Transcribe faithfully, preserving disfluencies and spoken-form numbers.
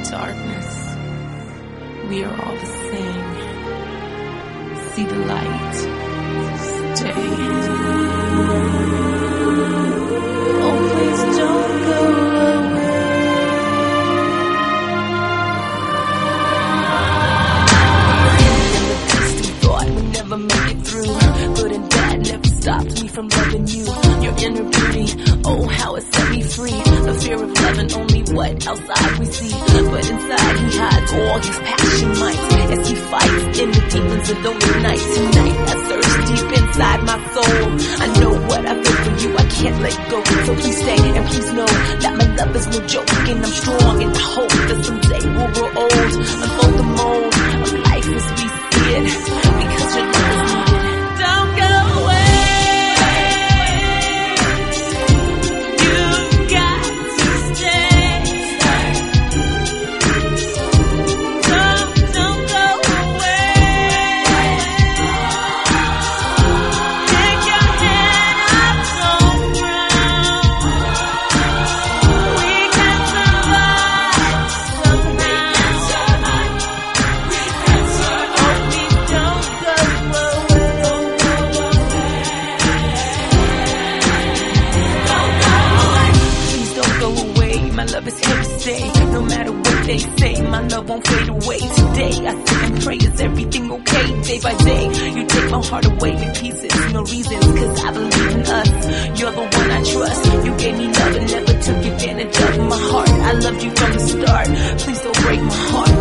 darkness, we are all the same. See the light, stay. Oh, please don't go away. And the distant thought we never make it through. Good and bad never stopped me from loving you. Your inner beauty, oh how it set me free. The fear of loving only what outside we see, but inside he hides all his passion might as he fights in the demons of lonely night. Tonight I search deep inside my soul. I know what I feel for you, I can't let go. So please stay and please know that my love is no joke, and I'm strong and I hope that someday we'll grow old. Unfold the mold of life as we see it, because your love is needed. Don't go away. My love is here to stay. No matter what they say, my love won't fade away. Today I sit and pray, is everything okay? Day by day, you take my heart away in pieces. No reasons, cause I believe in us. You're the one I trust. You gave me love and never took advantage of my heart. I loved you from the start. Please don't break my heart.